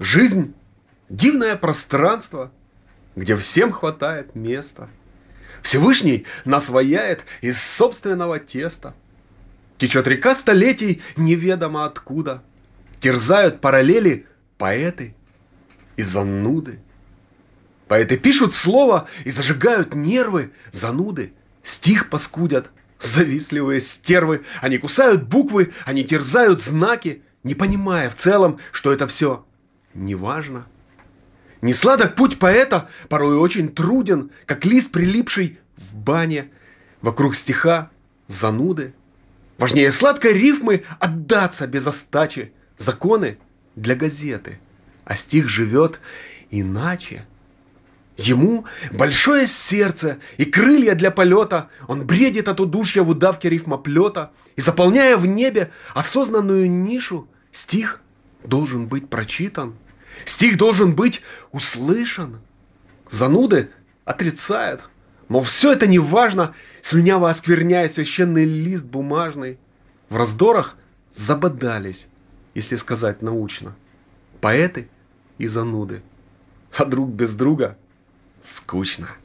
Жизнь — дивное пространство, где всем хватает места. Всевышний нас ваяет из собственного теста. Течет река столетий неведомо откуда. Терзают параллели поэты и зануды. Поэты пишут слово и зажигают нервы. Зануды стих паскудят, завистливые стервы. Они кусают буквы, они терзают знаки, не понимая в целом, что это все неважно. Не сладок путь поэта, порой очень труден, как лист, прилипший в бане. Вокруг стиха зануды. Важнее сладкой рифмы отдаться без остачи. Законы для газеты, а стих живет иначе. Ему большое сердце и крылья для полета. Он бредит от удушья в удавке рифмоплета. И заполняя в небе осознанную нишу, стих должен быть прочитан. Стих должен быть услышан. Зануды отрицают, мол, все это не важно, слюняво оскверняя священный лист бумажный. В раздорах забодались, если сказать научно, поэты и зануды. А друг без друга скучно.